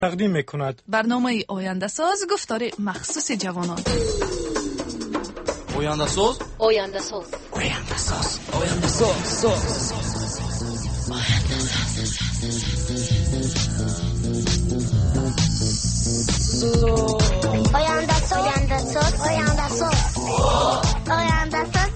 تقدیم می‌کند. برنامه آینده ساز گفتار مخصوص جوانان. آینده ساز، آینده ساز، آینده ساز، آینده ساز. آینده ساز، آینده ساز، آینده ساز، آینده ساز.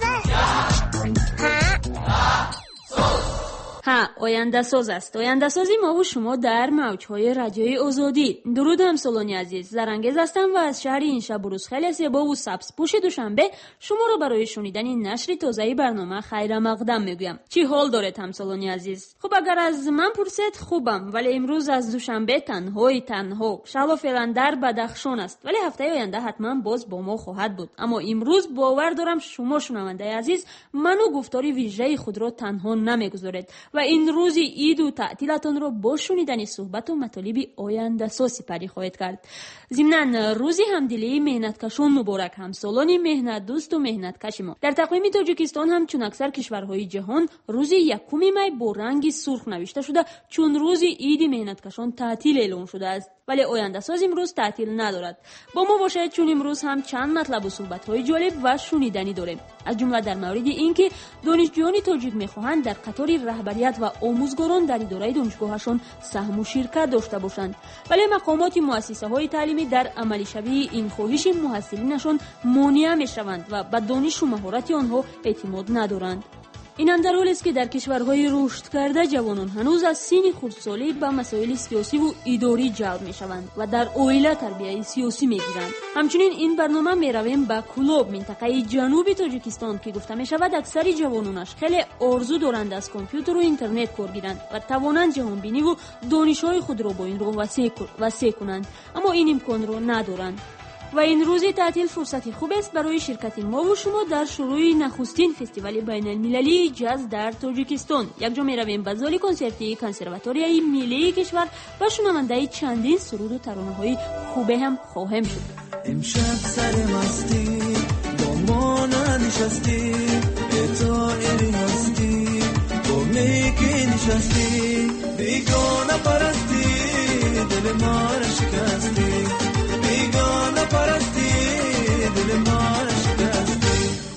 ها، آینده ساز است. آینده سازی ما و شما در موج‌های رادیوی آزادی. درود همسالانی عزیز، زرنگز هستم و از شهر این شب و روز خیلی زیبا و سبزپوش دوشنبه شما را برای شنیدن نشر تازه برنامه خیر مقدم میگویم. چی حال دارید همسالانی عزیز؟ خب اگر از من پرسید خوبم، ولی امروز از دوشنبه تنها شهلا فعلا در بدخشان است، ولی هفته آینده حتما باز با ما خواهد بود. اما امروز باور دارم شما شنونده عزیز منو گفتاری ویژه خود را تنها نمیگذارید و این روزی عید و تعطیلتان را با شنیدن صحبت و مطالب آینده ساز سپری خواهید کرد. ضمناً روزی همدلی مهنتکشان مبارک، همسالان مهنت دوست و مهنتکش ما. در تقویم تاجیکستان هم چون اکثر کشورهای جهان روزی 1 می با رنگ سرخ نوشته شده، چون روزی عید مهنتکشان تعطیل اعلام شده است. ولی آینده ساز امروز تعطیل ندارد. با ما باشید چون امروز هم چند مطلب و صحبت‌های جالب و شنیدنی داریم. از جمله در مورد اینکه دانشجویان تاجیک می‌خواهند در قطار رهبریت و آموزگاران در اداره دانشگاهشان سهم و شرکت داشته باشند، ولی مقامات مؤسسه‌های تعلیمی در عملی شوی این خواهش محصلینشان مانع می‌شوند و به دانش و مهارت آنها اعتماد ندارند. این هم در حالی است که در کشورهای رشد کرده جوانان هنوز از سن خردسالی به مسائل سیاسی و اداری جلب میشوند و در اویله تربیت سیاسی میگیرند. همچنین این برنامه میرویم به کلوب، منطقه جنوبی تاجیکستان که گفته میشود اکثر جوانانش خیلی آرزو دارند از کامپیوتر و اینترنت کار گیرند و توانند جهان بینی و دانش‌های خود را با این راه وسیع کنند، اما این امکان را ندارند. و این روزی تعطیل فرصتی خوب است برای شرکت ما و شما در شروع نخستین فستیوال بین المللی جاز در تاجیکستان. یک جا می رویم به زال کنسرتی کنسرواتوریای ملی کشور و شنونده چندین سرود و ترانه‌های خوبه هم خواهیم شد. امشب سر مستی با ما ننشستی، اتائری هستی با میکی نشستی، بیگانه پرستی دل ما را شکستی، بیگانه پرستی دل ما را شکستی.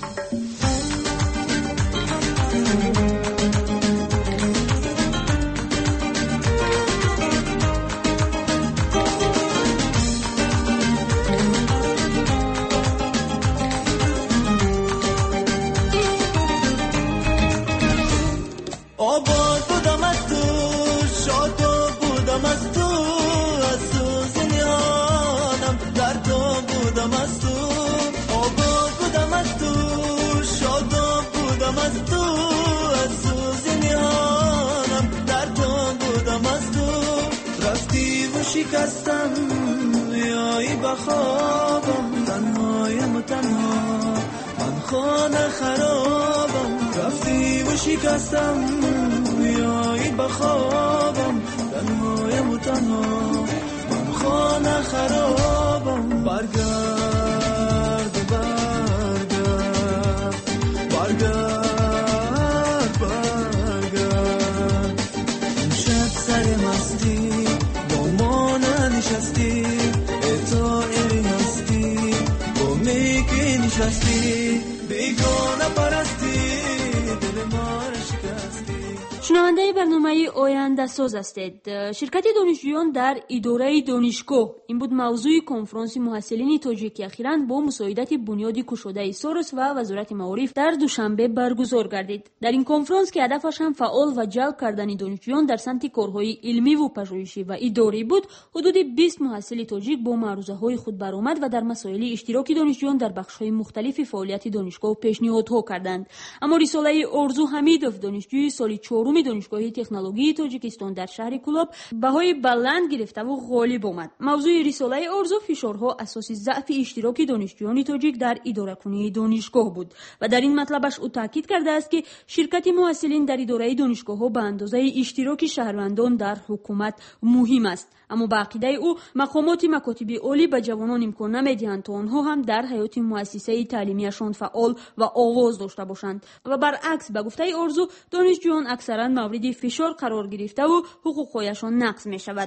آباد بودم از تو، شاد بودم از تو، از سوز نیانم در تو بودم از تو. آباد بودم از تو، شاد بودم از تو، از سوز نیانم در تو بودم از تو. رفتی و شکستم بیایی بخوابم، تنهایم و تنها من خانه خرابم. رفتی و شکستم بیایی بخوابم، تنهایم و تنها من خانه خرابم. برگرد و برگرد، برگرد برگرد. امشب سر مستی با ما ننشستی، اتائری هستی با میکی نشستی، بیگانه پرستی دل ما را شکستی. شنونده برنامه آینده ساز هستید. شرکت دانشجویان در اداره دانشگاه، این بود موضوع کنفرانس محصلین تاجیک اخیراً با مساعدت بنیاد گشاده سورس و وزارت معارف در دوشنبه برگزار گردید. در این کنفرانس که هدفش هم فعال و جلب کردن دانشجویان در سمت کارهای علمی و پژوهشی و اداری بود، حدود 20 محصل تاجیک با معروضه‌های خود برآمد و در مسائل اشتراک دانشجویان در بخش‌های مختلف فعالیت دانشگاه پیشنهادها کردند. اما رساله آرزو حمیدوف، دانشجوی سال 4 دانشگاه تکنولوژی تاجیکستان در شهر کلوب، بهای بلند گرفته و غالب آمد. موضوع رساله آرزو فشارها اساس ضعف اشتراک دانشجویان تاجیک در اداره کنی دانشگاه بود و در این مطلبش او تاکید کرده است که شرکت محصلین در اداره دانشگاه‌ها به اندازه اشتراک شهروندان در حکومت مهم است. اما با عقیده او مقامات مکاتب عالی به جوانان امکان نمیدهند تا آنها هم در حیات مؤسسه تعلیمیشان فعال و آواز داشته باشند و برعکس به گفته آرزو دانشجویان اکثرا مورد فشار قرار گرفته و حقوقهایشان نقض می شود.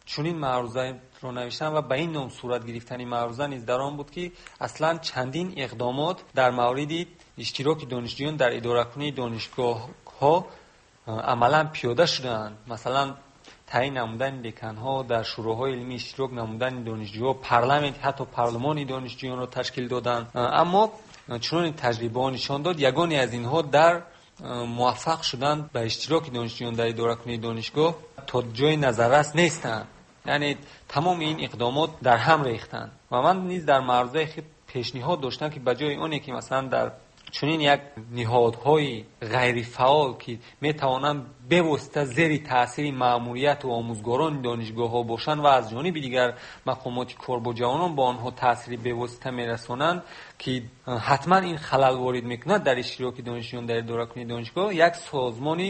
چنین معروضه رو نوشتن و به این نام صورت گرفتن معروضه نیز در آن بود که اصلا چندین اقدامات در مورد اشتراک دانشجویان در اداره‌کنی دانشگاه ها عملا پیاده شدند. مثلا تعیین نمودن دکان‌ها، در شوراهای علمی اشتراک نمودن دانشجوها، پارلمانت حتی پارلمان دانشجویان را تشکیل دادند. اما چون تجربه نشان داد یگانی از اینها در موفق شدند به اشتراک دانشجویان در اداره‌کنی دانشگاه تا جای نظررس نیستند. یعنی تمام این اقدامات در هم ریختند و من نیز در معرضه خود پیشنهاد داشتم که بجای اونی که مثلا در چنین یک نهادهای غیر فعال که میتوانند بواسطه زیر تاثیر مأموریت و آموزگاران دانشگاه ها باشند و از جانب دیگر مقامات کار با جوانان با آنها تاثیر بواسطه میرسانند که حتما این خلل وارد میکند در اشتراک دانشجویان در اداره‌کنی دانشگاه، یک سازمانی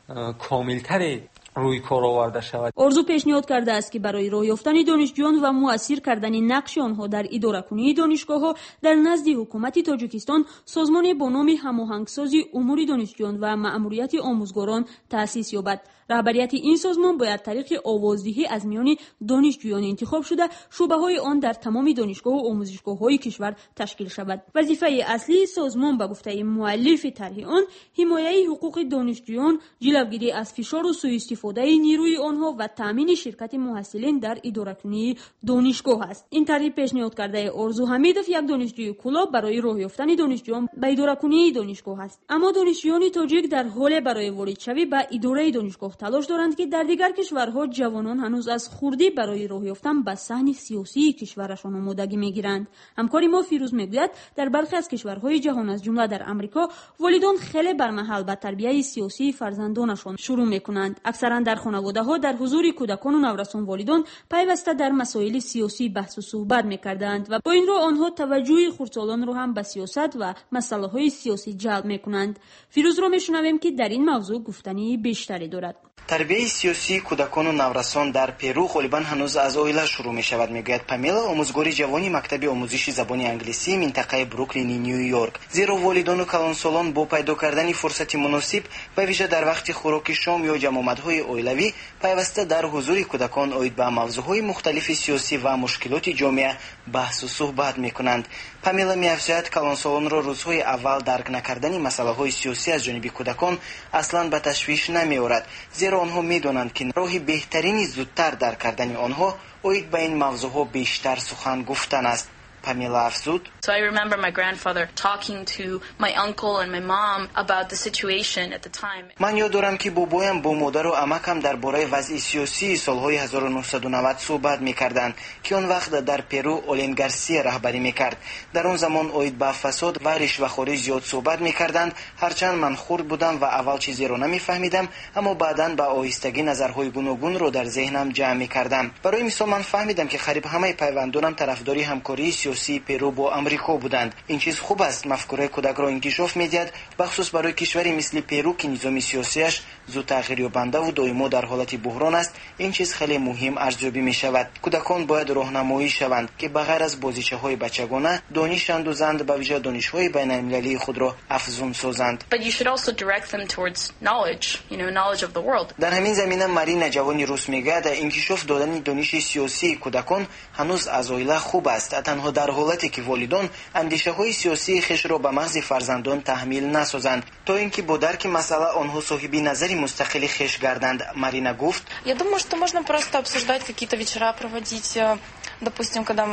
کاملتر روی کار آورده شود. ارزو پیشنهاد کرده است که برای راه یافتن دانشجویان و مؤثر کردن نقش آنها در اداره‌کنی دانشگاه‌ها در نزد حکومت تاجیکستان سازمان با نام هماهنگسازی امور دانشجویان و مأموریت آموزگاران تأسیس یابد. رهبریت این سازمان باید طریق آوازدهی از میان دانشجویان انتخاب شده شعبه‌های آن در تمام دانشگاه و آموزشگاه‌های کشور تشکیل شود. وظیفه اصلی سازمان به گفته مؤلف طرح آن حمایت حقوق دانشجویان، جلوگیری از فشار و سوء استفاده نیروی آنها و تامین شرکت محصلین در اداره‌کنی دانشگاه است. این طرح پیشنهاد کرده ارزو حمیدوف یک دانشجوی کلاب برای راه یافتن دانشجویان به اداره‌کنی دانشگاه است. اما دانشجویان تاجیک در حال برای وارد شوی به اداره دانشگاه تلاش دارند که در دیگر کشورها جوانان هنوز از خردی برای راه یافتن به صحن سیاسی کشورشان آمادگی میگیرند. همکاری ما فیروز میگوید در برخی از کشورهای جهان از جمله در امریکا والدان خیلی برمحل به تربیت سیاسی فرزندانشان شروع میکنند. اکثرا در خانواده‌ها در حضور کودکان و نورسان والدان پیوسته در مسائل سیاسی بحث و صحبت میکردند و با این رو آنها توجه خردسالان رو هم به سیاست و مسائل سیاسی جلب میکنند. فیروز رو میشنویم که در این موضوع گفتنی بیشتری دارد. تربیت سیاسی کودکان و نورسان در پرو غالبا هنوز از اویلا شروع می شود، میگوید پامیلا، آموزگار جوانی مکتب آموزش زبان انگلیسی منطقه بروکلین نیویورک. زیرا والدان و کلانسالان با پیدا کردن فرصت مناسب به ویژه در وقت خوراک شام یا جمع‌آمدهای اویلوی پیوسته در حضور کودکان اوید به موضوعهای مختلف سیاسی و مشکلات جامعه بحث و صحبت میکنند. پامیلا می‌افزاید کلانسالان را روزهای اول درک نکردن مسائل سیاسی از جانب کودکان اصلا به تشویش نمی‌آورد، زیرا آنها می‌دانند که راه بهترین زودتر درک کردن آنها اوید به این موضوعها بیشتر سخن گفتن است. Pamela افزود. So I remember my grandfather talking to my uncle and my mom about the situation at the time. من یاد دارم که بابایم با مادر و عمکم درباره وضع سیاسی سالهای 1990 صحبت می‌کردند که آن وقت در پرو اولین گارسیا رهبری می‌کرد. در آن زمان اوید با فساد و رشوه‌خوری زیاد صحبت می‌کردند. هرچند من خرد بودم و اول چیزی را نمی‌فهمیدم، اما بعداً با آهستگی نظرهای گوناگون را در ذهنم جمع می‌کردم. برای مثال من فهمیدم که قریب همه پیوندانم طرفداری همکاری سیاسی پرو با آمریکا بودند. این چیز خوب است. مفکوره کودک را انکشاف می‌دهد، بخصوص برای کشوری مثل پرو که نظام سیاسیش زود تغییر یابنده و دائما در حالت بحران است. این چیز خیلی مهم ارزیابی می‌شود. کودکان باید راهنمایی شوند که بغیر از بازیچه‌های بچگانه دانش اندوزند، به ویژه دانش‌های بین‌المللی خود را افزون سازند. But you should also direct them towards knowledge, knowledge of the world. در همین زمینه مارینا جوانی روس میگه انکشاف دادن دانش سیاسی کودکان هنوز از اویلا خوب است، تنها در حالتی که والدان اندیشه‌های سیاسی خیش را به مغز فرزندان تحمیل نسازند تا اینکه با درک مسئله آنها صاحب نظری مستقلی خیش گردند. مارینا گفت: Я думаю, что можно просто обсуждать какие-то вечера, проводить, допустим, когда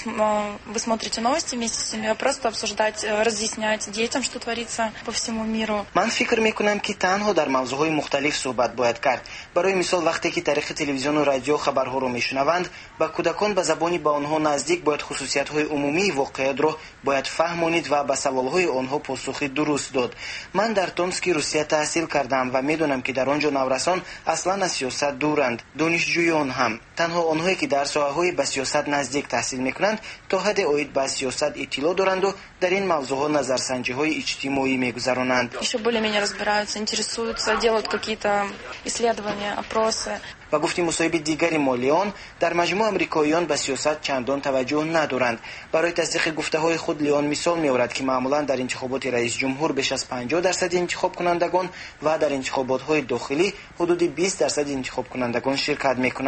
вы смотрите новости вместе с семьей, просто обсуждать, разъяснять детям, что творится по всему миру. من فکر میکنم که تنها در موضوعهای مختلف صحبت باید کرد. برای مثال وقتی که تاریخ تلویزیون و رادیو خبرها رو میشنوند، با کودکان به زبانی با آنها نزدیک باید خصوصیت‌های عمومی واقعیت رو باید فهمونید و به سوال‌های آنها پاسخ درست داد. من در تومسک روسیه تحصیل کردم و میدونم که در آنجا نورسان اصلا از سیاست دورند. دانشجویان هم تنها آنهایی که در ساحه‌های به سیاست نزدیک تحصیل میکنند تا حد اوید به سیاست اطلاع دارند و در این موضوعها نظرسنجی‌های اجتماعی میگذرانند. Еще более-менее разбираются, интересуются, делают какие-то исследования, опросы. و گفتیم مصاحبه دیگری مالیان در مجموع آمریکاییان به سیاست چندان توجه ندارند. برای تصدیق گفته‌های خود لیون مثال می‌آورد که معمولاً در انتخابات رئیس جمهور بیش از 50% انتخاب کنندگان و در انتخابات‌های داخلی حدود 20% انتخاب کنندگان شرکت می‌کنند.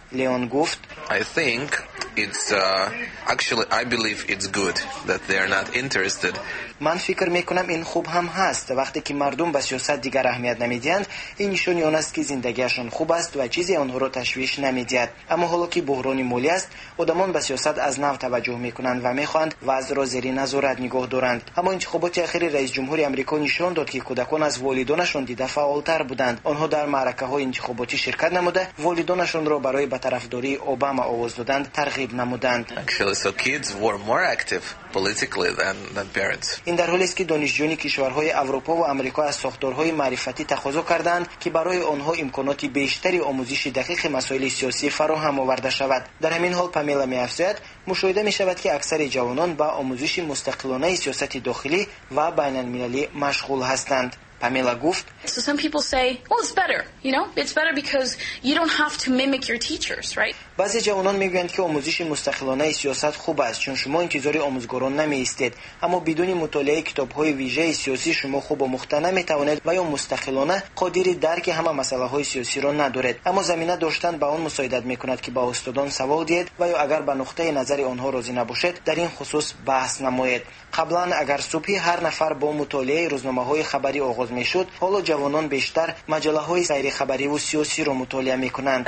لیون گفت I think it's actually I believe it's good that they are not interested. من فکر میکنم این خوب هم هست. وقتی که مردم به سیاست دیگر اهمیت نمیدهند این نشانی آن است که زندگیشان خوب است و چیزی آنها را تشویش نمیدهد. اما حالا که بحران مالی است آدمان به سیاست از نو توجه میکنند و میخواهند وضع را زیر نظارت نگاه دارند. اما انتخابات اخیر رئیس جمهور آمریکا نشان داد که کودکان از والدانشان دیده فعالتر بودند. آنها در معرکه‌های انتخاباتی شرکت نموده والدانشان را برای به طرفداری اوباما آواز دادن ترغیب نمودند. Actually, so kids were more active politically than parents. این در حالی است که دانشجویان کشورهای اروپا و آمریکا از ساختارهای معرفتی تقاضا کردند که برای آنها امکانات بیشتری آموزش دقیق مسائل سیاسی فراهم آورده شود. در همین حال پامیلا می‌افزاید مشاهده می‌شود که اکثر جوانان با آموزش مستقلانه سیاست داخلی و بین‌المللی مشغول هستند. پامیلا گفت So some people say, well, it's better, it's better because you don't have to mimic your teachers, right? بعضی جوانان میگویند که آموزش مستقلانه سیاست خوب است چون شما انتظار آموزگاران نمی‌ایستید، اما بدون مطالعه کتاب‌های ویژه سیاسی شما خوب آموخته نمی‌توانید و یا مستقلانه قادر درک همه مسائل‌های سیاسی را ندارید. اما زمینه داشتن به آن مساعدت می‌کند که با استادان سوال دهید و یا اگر به نقطه نظر آنها راضی نباشید در این خصوص بحث نمایید. قبلا اگر صبح هر نفر با مطالعه روزنامه‌های خبری آغاز می‌شد، حالا جوانان بیشتر مجله‌های سیر خبری و سیاسی را مطالعه می‌کنند.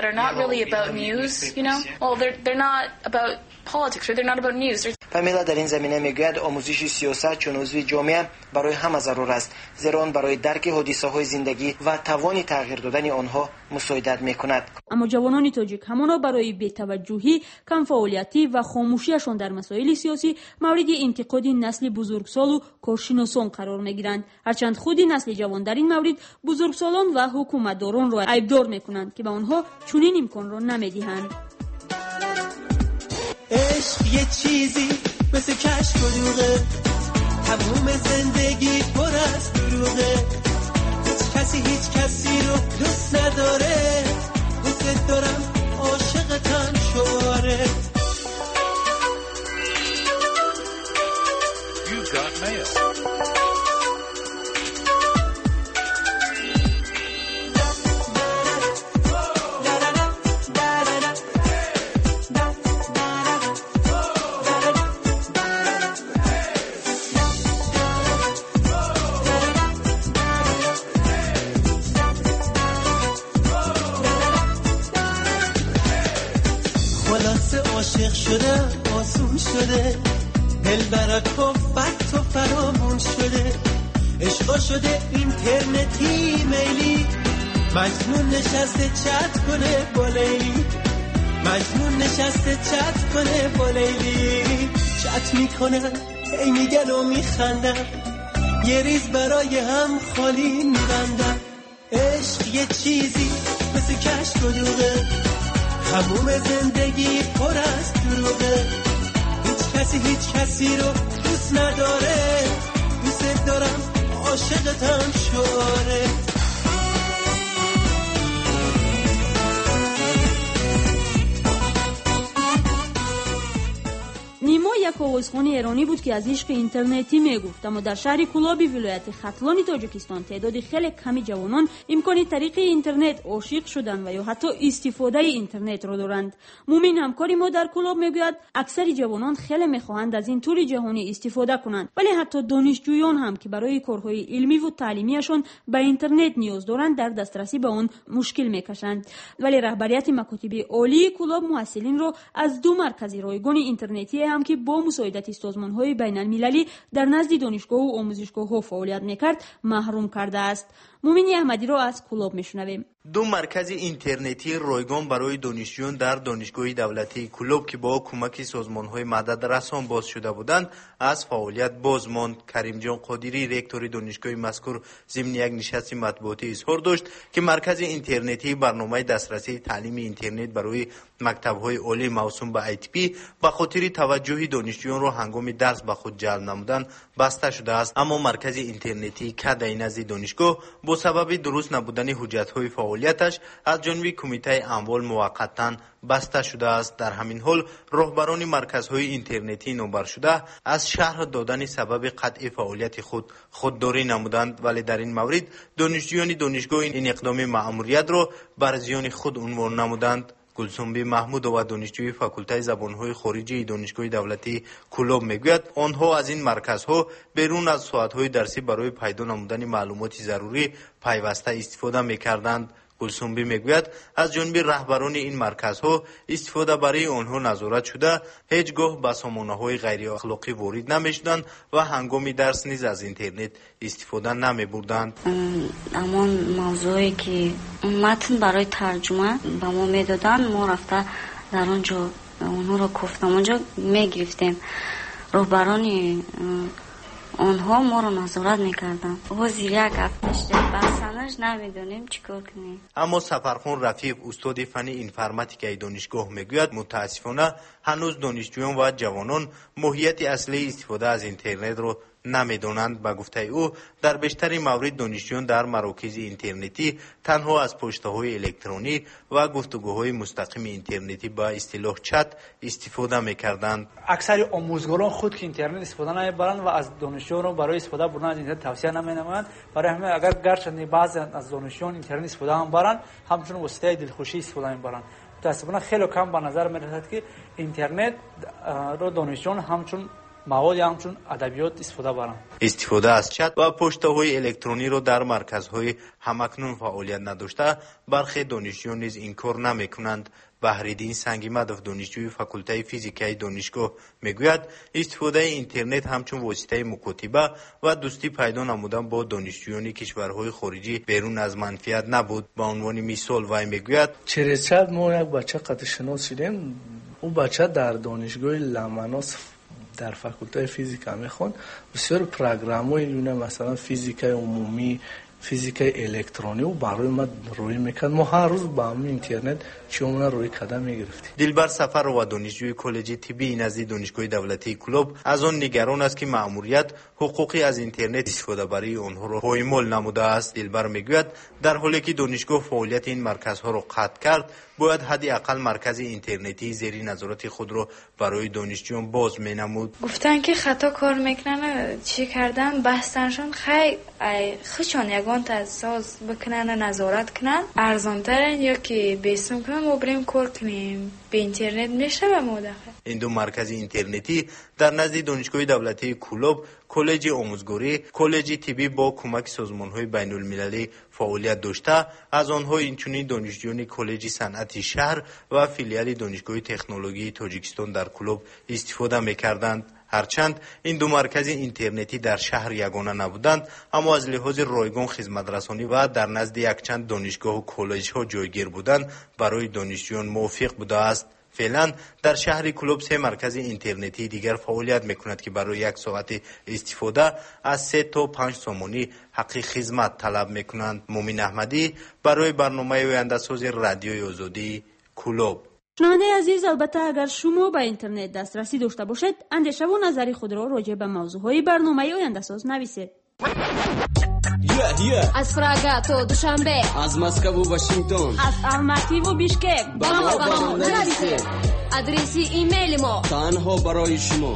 Well, they're not about politics or they're not about news. پامیلا در این زمینه میگوید آموزش سیاست چون عضو جامعه برای همه ضرور است، زیرا آن برای درک حادثه‌های زندگی و توان تغییر دادن آنها مساعدت می‌کند. اما جوانان تاجیک همانا برای بی‌توجهی، کم فعالیتی و خاموشیشان در مسائل سیاسی مورد انتقاد نسل بزرگسال و کارشناسان قرار می‌گیرند. هرچند خود نسل جوان در این مورد بزرگسالان و حکومتداران را عیبدار می‌کنند که به آنها چنین امکان را نمی‌دهند. عشق یه چیزی مثل کشف و دوغه، تموم زندگی پر از دروغه، هیچ کسی رو دوست نداره، دوست دارم عاشقتم شواره. You got mail. عاشق شده آسون شده، دل برات و فقط و فرامون شده، عشقا شده اینترنتی میلی، مجنون نشسته چت کنه با لیلی، مجنون نشسته چت کنه با لیلی، چت میکنن هی میگن و میخندن، یه ریز برای هم خالی میبندن. عشق یه چیزی مثل کشف و دوغه، تموم زندگی پر از دروغه، هیچ کسی رو دوست نداره، دوست دارم عاشقتم شواره. نیما یک آوازخوان ایرانی بود که از عشق اینترنتی میگفت، اما در شهر کولابی ولایت ختلان تاجیکستان تعداد خیلی کمی جوانان امکان طریق اینترنت عاشق شدن و یا حتی استفاده اینترنت را دارند. مومین همکاری ما در کولاب میگوید اکثر جوانان خیلی میخواهند از این تور جهانی استفاده کنند، ولی حتی دانشجویان هم که برای کارهای علمی و تعلیمیشان به اینترنت نیاز دارند در دسترسی به آن مشکل میکشند. ولی رهبریت مکاتب عالی کولاب محصلین را از دو مرکز رایگان اینترنتی هم که با مساعدت سازمان‌های بین‌المللی در نزد دانشگاه و آموزشگاه‌ها فعالیت می‌کرد محروم کرده است. مومین احمدی را از کولاب میشنویم. دو مرکز اینترنتی رایگان برای دانشجویان در دانشگاه دولتی کولاب که با کمک سازمان‌های مدد رسان باز شده بودند از فعالیت باز ماند. کریم جان قادری رکتور دانشگاه مذکور ضمن یک نشست مطبوعاتی اظهار داشت که مرکز اینترنتی برنامه دسترسی تعلیم اینترنت برای مکتب‌های عالی موسوم به ITP به خاطر توجه دانشجویان را هنگام درس به خود جلب نمودن بسته شده است، اما مرکز اینترنتی که در نزد دانشگاه با سبب درست نبودن حجت‌های فعالیتش از جانب کمیته اموال موقتا بسته شده است. در همین حال رهبران مرکزهای اینترنتی نوبر شده از شرح دادن سبب قطع فعالیت خودداری نمودند، ولی در این مورد دانشجویان دانشگاه این اقدام مأموریت را بر زیان خود عنوان نمودند. گلسنبی محمودова دانشجوی فاکولته زبانهای خارجی دانشگاه دولتی کلوب میگوید آنها از این مرکزها بیرون از ساعتهای درسی برای پیدا نمودن معلومات ضروری پیوسته استفاده میکردند. گلسنبی میگوید از جانب رهبران این مرکزها استفاده برای آنها نظارت شده، هیچگاه به سامانه‌های غیر اخلاقی وارد نمی‌شدند و هنگام درس نیز از اینترنت استفاده نمی‌بردند. اما موضوعی که متن برای ترجمه به ما میدادن، ما رفته در آنجا اونها را گفتم اونجا میگرفتیم. رهبران آنها ما را نظارت میکردن. زیر یک هفته بحثانش نمیدونیم چیکار کنیم. اما سفرخان رفیق استاد فن اینفرماتیک دانشگاه میگوید متاسفانه هنوز دانشجویان و جوانان ماهیت اصلی استفاده از اینترنت را نمیدانند. به گفته او در بیشتر موارد دانشجویان در مراکز اینترنتی تنها از پشته‌های الکترونی و گفتگوهای مستقیم اینترنتی با اصطلاح چت استفاده می‌کردند. اکثر آموزگاران خود که اینترنت استفاده نمی‌برند و از دانشجویان برای استفاده بردن از اینترنت توصیه نمی‌نمایند. برای همین اگر گرچه بعضی از دانشجویان اینترنت استفاده می‌برند، همچنین وسیله دلخوشی استفاده می‌برند. متأسفانه خیلی کم به نظر می‌رسد که اینترنت رو دانشجویان همچون مواد همچون ادبیات استفاده برند. استفاده از چت و پشته‌های الکترونی را در مرکزهای همکنون فعالیت نداشته برخی دانشجویان نیز این کار نمی‌کنند. بهرالدین سنگیمدov دانشجوی فاکولته فیزیک دانشگاه میگوید استفاده اینترنت همچون واسطه مکاتبه و دوستی پیدا نمودن با دانشجویان کشورهای خارجی بیرون از منفعت نبود. به عنوان مثال وی میگوید چرا ما یک بچه قطع شناس شدیم، اون بچه در دانشگاه لمناس در فاکولته فیزیک میخوان بسیار پروگرام‌های مثلا فیزیک عمومی، فیزیک الکترونی و برای ما روی میکرد. ما هر روز با همین اینترنت چیمون روی قدم میگرفتیم. دلبر سفر و دانشجوی کالج طبی نزدیک دانشگاه دولتی کلوب از آن نگران است که مأموریت حقوقی از اینترنت استفاده برای آنها را پایمال نموده است. دلبر میگوید در حالی که دانشگاه فعالیت این مرکزها را قطع کرد، باید حداقل مرکز اینترنتی زیر نظارت خود را برای دانشجویان باز مینمود. گفتن که خطا کار میکنن، چی کردن بحثنشون خیلی خشون یگان تاساس بکنن نظارت کنن ارزانترن یا که بیسم کنن ما بریم کار کنیم به اینترنت میشه به ما داخل. این دو مرکز اینترنتی در نزد دانشگاه دولتی کلوب، کالج آموزگاری، کالج طبی با کمک سازمان‌های بین‌المللی فعالیت داشته. از آنها اینچنین دانشجویان کالج صنعتی شهر و فیلیال دانشگاه تکنولوژی تاجیکستان در کلوب استفاده می‌کردند. هرچند این دو مرکز اینترنتی در شهر یگانه نبودند، اما از لحاظ رایگان خدمت رسانی و در نزد یک چند دانشگاه و کالج‌ها جایگیر بودند برای دانشجویان موافق بوده است. فعلا در شهر کلوب 3 مرکز اینترنتی دیگر فعالیت میکند که برای 1 ساعت استفاده از 3 تا 5 سومانی حق خدمت طلب میکنند. مومن احمدی برای برنامه آینده‌ساز رادیوی آزادی کلوب. شنونده عزیز، البته اگر شما به اینترنت دسترسی داشته باشید، اندیشه و نظری خود را راجع به موضوعهای برنامه آینده‌ساز نویسید. از فراغ تا دوشنبه، از مسکو و واشنگتن، از الماتی و بیشکک با ما نویسید. آدرس ایمیل ما تنها برای شما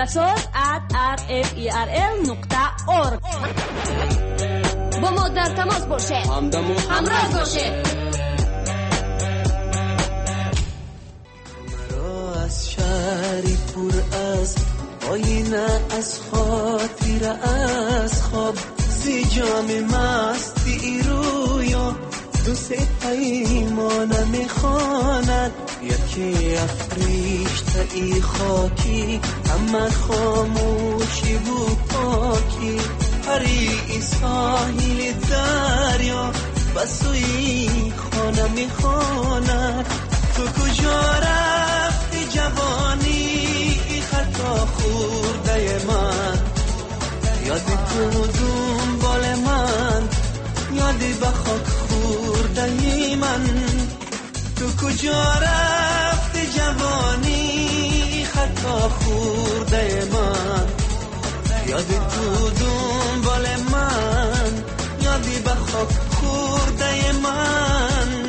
oyandasaz@rferl.org. با ما در تماس باشید، همراه باشید. از شهری پر از آینه از خاطر از خواب زی جام مستی رویا دوست پیمانه میخواند یکی افریشته ای خاکی همه خاموشی و پاکی هری ساحل دریا بسوی خانه میخواند تو کجا رفتی جوانی خطا خورده من یاد تو دنبال من یادی به خاک خورده من تو کجا رفتی جوانی خطا خورده من یادی تو دنبال من یادی به خاک خورده من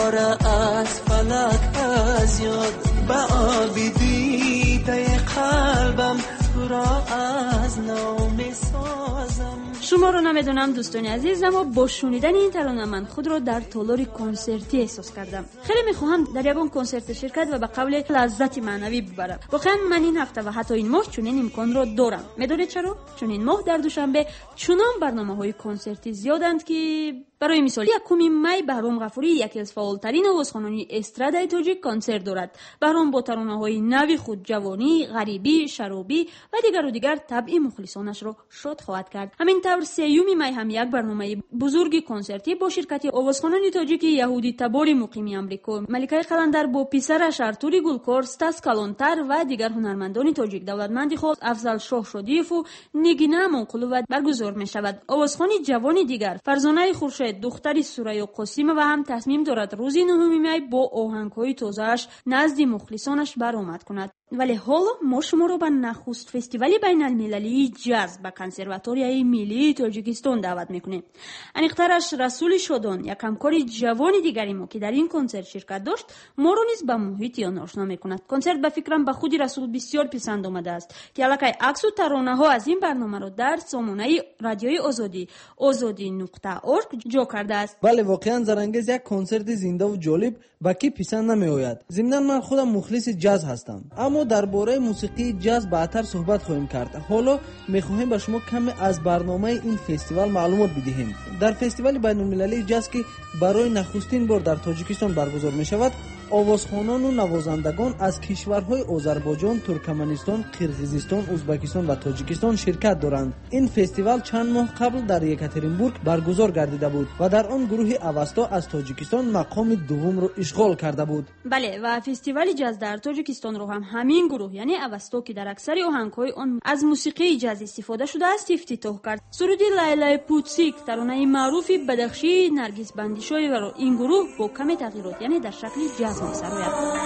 پاره از فلک از یاد به آبی دیده قلبم تو را از نو میسازم. شما رو نمیدونم دوستان عزیز، اما با شنیدن این ترانه من خود رو در تالار کنسرتی احساس کردم. خیلی میخواهم در یگان کنسرت شرکت و به قول لذت معنوی ببرم. واقعا من این هفته و حتی این ماه چنین امکان رو دارم. میدونید چرا؟ چون این ماه در دوشنبه چنان برنامه‌های کنسرتی زیادند که برای مثال 1 می بهرام غفوری یکی از فعالترین آوازخوانان استرادای تاجیک کنسرت دارد. بهرام با ترانه‌های نوی خود جوانی، غریبی، شرابی و دیگر و دیگر طبع مخلصانش را شاد خواهد کرد. همین طور 3 می هم یک برنامه بزرگ کنسرتی با شرکت آوازخوانان تاجیک یهودی تبار مقیم آمریکا، ملکه قلندر با پسرش ارتوری گلکار، ستاس کلانتر و دیگر هنرمندان تاجیک دولتمندی خود افضل شاه شادیف و نگینه منقلوب برگزار می شود. آوازخوان جوانی دیگر فرزانه خورشید دختری سوریا قاسم و هم تصمیم دارد روز 9 می با آهنگ‌های تازه‌اش نزد مخلصانش برآمد کند. ولی حالا ما شما رو به نخست فستیوال بین المللی جاز به کنسرواتوریای ملی تاجیکستان دعوت میکنیم. انیخترش رسول شادان یک همکار جوان دیگری ما که در این کنسرت شرکت داشت ما رو نیز به محیط آن آشنا میکند. کنسرت به فکرم به خود رسول بسیار پسند آمده است که الکی عکس و ترانه ها از این برنامه رو در سامانه رادیوی azadi.org جا کرده است. بله واقعا زرانگیز یک کنسرت زنده و جالب با کی پسند نمیآید. ضمن من خودم مخلص جاز هستم، اما درباره موسیقی جاز بعدتر صحبت خواهیم کرد. حالا میخواهیم به شما کمی از برنامه این فستیوال معلومات بدهیم. در فستیوال بین المللی جاز که برای نخستین بار در تاجیکستان برگزار می شود، آوازخوانان و نوازندگان از کشورهای آذربایجان، ترکمنستان، قرقیزستان، ازبکستان و تاجیکستان شرکت دارند. این فستیوال چند ماه قبل در یکاترینبورگ برگزار گردیده بود و در آن گروه اوستا از تاجیکستان مقام دوم را اشغال کرده بود. بله و فستیوال جاز در تاجیکستان رو هم همین گروه یعنی اوستا که در اکثر آهنگ‌های آن از موسیقی جاز استفاده شده است افتتاح کرد. سرودی لیلای پوتسیک ترانه معروفی بدخشی نرگس بندیشوی و این گروه با کمی تغییرات یعنی در شکل جاز می‌سراید.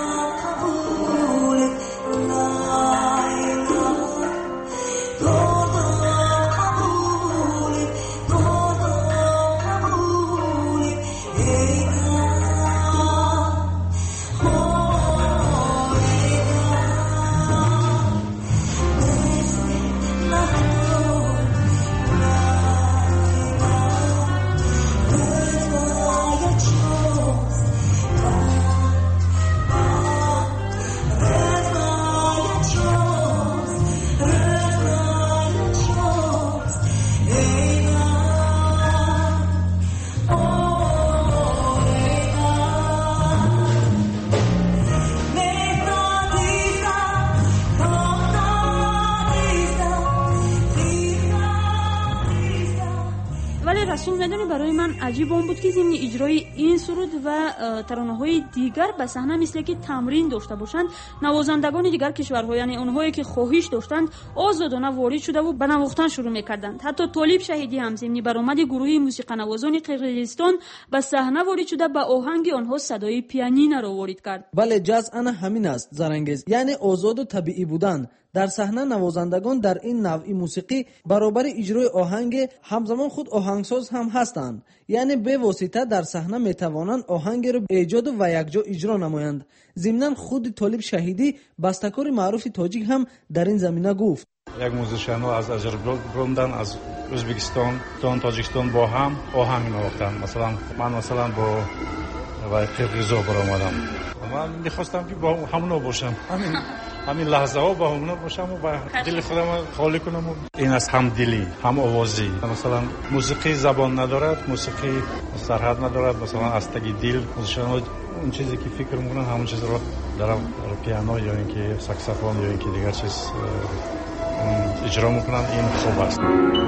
برای من عجیب اون بود که ضمن اجرای این سرود و ترانه‌های دیگر به صحنه مثل که تمرین داشته باشند نوازندگان دیگر کشورها یعنی اونهایی که خواهش داشتند آزادانه وارد شده و به نواختن شروع می‌کردند. حتی طالب شهیدی هم ضمن برآمد گروه موسیقی نوازان قرقیزستان به صحنه وارد شده به آهنگ آنها صدای پیانین را وارد کرد. بله جاز انا همین است زرانگیز، یعنی آزاد و طبیعی بودن. در صحنه نوازندگان در این نوع موسیقی برابر اجرای آهنگ همزمان خود آهنگساز هم هستند، یعنی به واسطه در صحنه میتوانند آهنگ را ایجاد و یکجا اجرا نمایند. ضمن خود طالب شهیدی بسته‌کار معروف تاجیک هم در این زمینه گفت یک موزیسین از آذربایجان از ازبکستان تا تاجیکستان با هم آهنگ نواختند. مثلا من با قرقیزا برآمدم. من می‌خواستم که با همونا باشم، همین لحظه ها با همونا باشم و با دل خودم خالی کنم. این از هم دلی هم آوازی. مثلا موسیقی زبان ندارد، موسیقی سرحد ندارد. مثلا از تگی دل موزیسین‌ها اون چیزی که فکر می‌کنن همون چیز رو در پیانو یا اینکه ساکسافون یا اینکه دیگر چیز اجرا می‌کنن. این خوب است.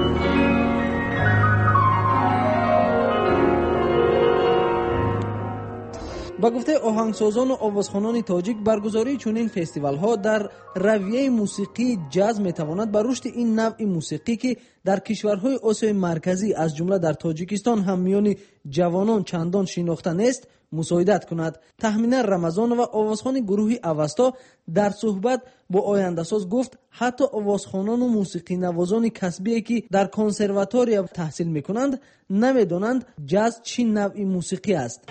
با گفته آهنگسازان و آوازخوانان تاجیک برگزاری چنین فستیوال ها در رویه موسیقی جاز میتواند بر رشد این نوع موسیقی که در کشورهای آسیای مرکزی از جمله در تاجیکستان هم میان جوانان چندان شناخته نیست مساعدت کند. تخمینا رمضان و آوازخوان گروه اوستا در صحبت با آینده‌ساز گفت حتی آوازخوانان و موسیقی نوازان کسبی که در کنسرواتوری تحصیل میکنند نمیدونند جاز چی نوع موسیقی است.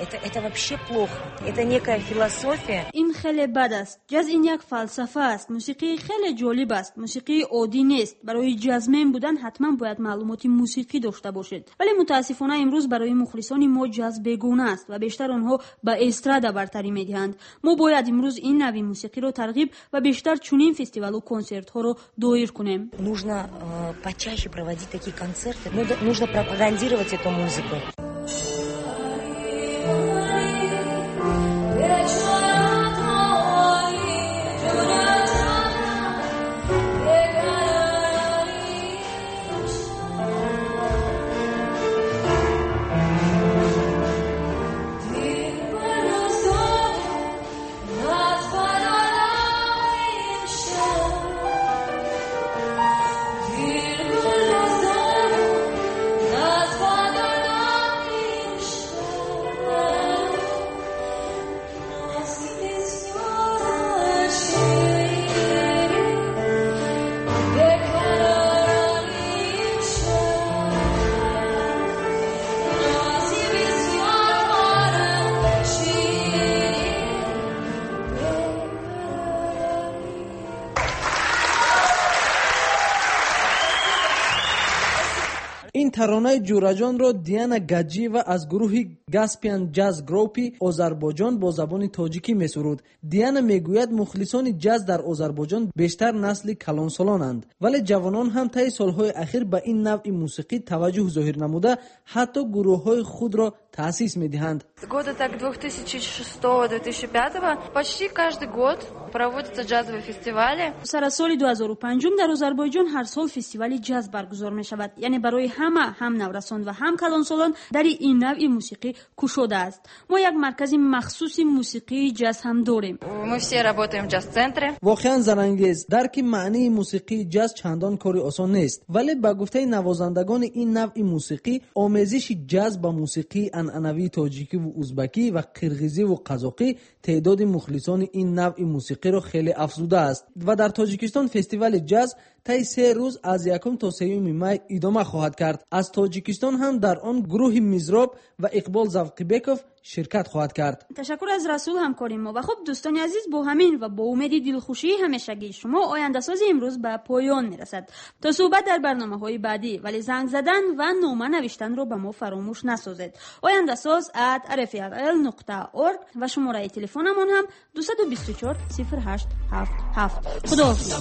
این خیلی بد است. جاز این یک فلسفه است. موسیقی خیلی جالب است. موسیقی عادی نیست. برای جازمن بودن حتما باید معلومات موسیقی داشته باشید. ولی متاسفانه امروز برای مخلصان ما جاز بیگانه است و بیشتر آنها به استرادا برتری میدهند. ما باید امروز این نوع موسیقی رو ترغیب و بیشتر چنین فستیوال و کنسرت ها رو دایر کنیم. Нужно почаще проводить такие концерты. Нужно пропагандировать эту музыку. این ترانه جورجان را دیانا گاجی و از گروه گاسپیان جاز گروپی آذربایجان با زبان تاجیکی میسرود. دیانا میگوید مخلصان جاز در آذربایجان بیشتر نسل کلانسالانند، ولی جوانان هم طی سالهای اخیر به این نوع موسیقی توجه ظاهر نموده حتی گروه‌های خود را تأسیس می‌دهند. Года так 2006-2005 почти каждый год проводятся джазовые фестивали. سر سال 2005 در آذربایجان هر سال فستیوال جاز برگزار می‌شود. یعنی برای هم نورسان و هم کلانسالان در این نوع موسیقی کشوده است. ما یک مرکز مخصوص موسیقی جاز هم داریم. Мы все работаем в джаз-центре. واقعا زرنگیز درک معنی موسیقی جاز چندان کاری آسان نیست، ولی با گفته نوازندگان این نوع موسیقی آمیزش جاز با موسیقی عنعنوی تاجیکی و ازبکی و قرغیزی و قزاقی تعداد مخلصان این نوع موسیقی را خیلی افزوده است و در تاجیکستان فستیوال جاز طی 3 روز از 1 تا 3 می ادامه خواهد کرد. از تاجیکستان هم در آن گروه میزراب و اقبال زاوقیبکوف شرکت خواهد کرد. تشکر از رسول همکاری ما. و خب دوستان عزیز، با همین و با امید دلخوشی همیشگی شما آینده سازی امروز به پایان میرسد. تا صحبت در برنامه‌های بعدی، ولی زنگ زدن و نامه نوشتن رو به ما فراموش نسازید. آینده ساز @rfil.org و شماره تلفنمان هم 224 0877. خداحافظ.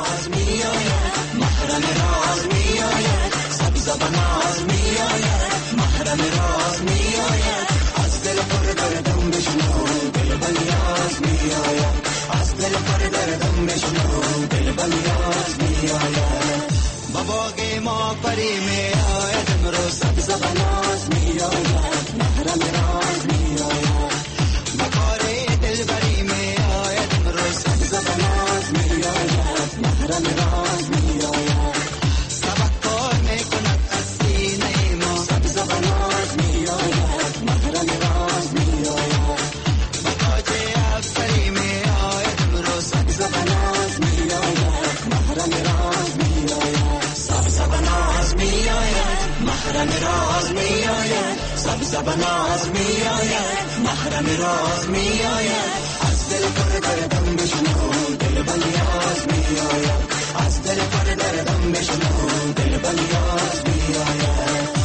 محرم راز می آید، سبز بناز می آید، محرم راز می آید، از دل پر دردم بشنو، دل بلیاز می آید، از دل پر دردم بشنو، دل بلیاز می آید. با باغ ما پری می آید، امروز سبز بناز می آید، محرم راز می آید، با کار دل بری می آید، امروز سبز بناز می آید، محرم راز می آید. سبک کار می کند از سینه ما، سبز بناز می آید، محرم راز می آید، با تاج افسری می آید، امروز سبز بناز می آید، محرم راز می آید، سبز بناز می آید، محرم راز می آید، سبز بناز می آید، محرم راز می آید، از دل پر دردم بشنو، دل بلیاز می آید، از دل پر دردم بشنو، دل بلیاز می آید.